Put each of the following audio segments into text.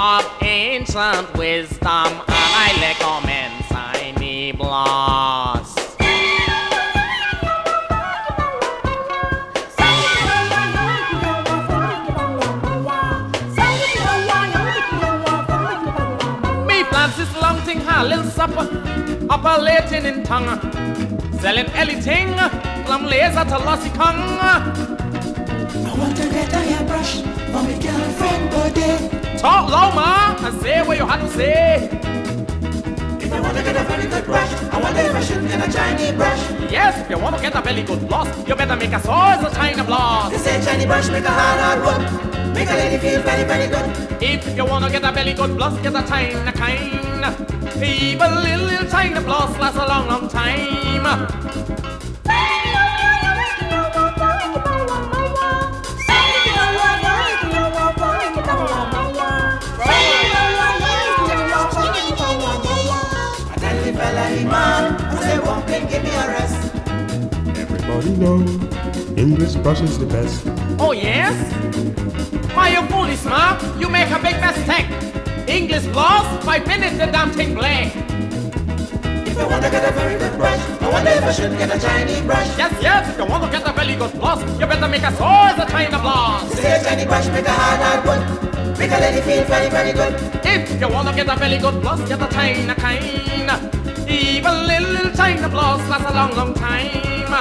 of ancient wisdom, and I recommend Tiny Bloss. Me Francis Longting, ha, little supper, upper Latin in tongue, selling anything from laser to lossy kong. I want to get a hairbrush for my girlfriend birthday. Talk low, ma, and say what you had to say. If I want to get a very good brush, I wonder if I should get a Chinese brush. Yes, if you want to get a very good bloss, you better make a source of China bloss. They say Chinese brush make a hard work, make a lady feel very, very good. If you want to get a very good bloss, get a China kind. Even little China bloss lasts a long, long time. Everybody know English brush is the best. Oh yes? Why you foolish, ma? You make a big mistake. English bloss, 5 minutes the damn thing blank. If I want to get a very good brush, I wonder if I should get a Chinese brush. Yes, yes, if you want to get a very good bloss, you better make a source of China bloss. They say a Chinese brush make a hard work, make a lady feel very, very good. If you want to get a very good bloss, get a China kind. Even little China bloss lasts a long, long time.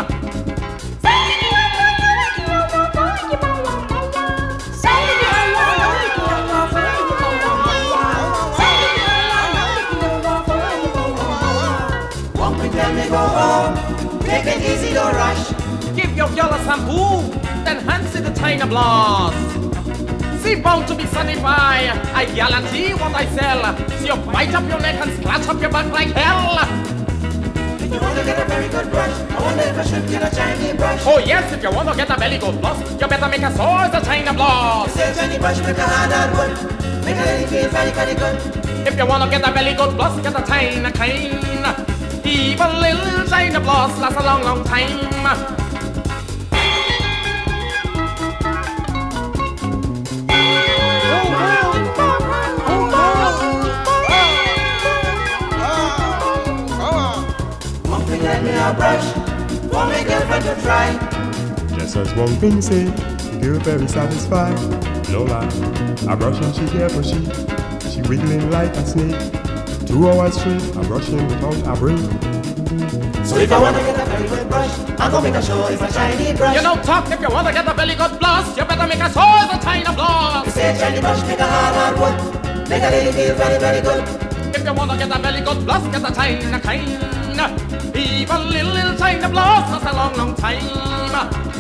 Go home, take it easy, don't rush. Give your girl a shampoo, then fancy the China bloss. See, bound to be sunny by, I guarantee what I sell. See you bite up your neck and scratch up your back like hell. If you want to get a very good brush, I wonder if I should get a Chinese brush. Oh yes, if you want to get a very good bloss, you better make a source of China bloss. Say a Chinese brush make a hard work, make a lady feel very, very good. If you want to get a very good bloss, get a China kind. Even little China bloss lasts a long, long time. Let me a brush for my girlfriend to try. Just as one thing say, girl very satisfied. No lie, I brush and she care for she wiggling like a snake. 2 hours straight, I'm brushing without a break. So if I want to get a very good brush, I'm gonna make a show it's a Chinese brush. You don't talk if you want to get a very good bloss, you better make a source of China bloss. You say a Chinese brush make a hard work, make a lady feel very, very good. If you want to get a very good bloss, get a China kind. Even little China bloss lasts a long, long time.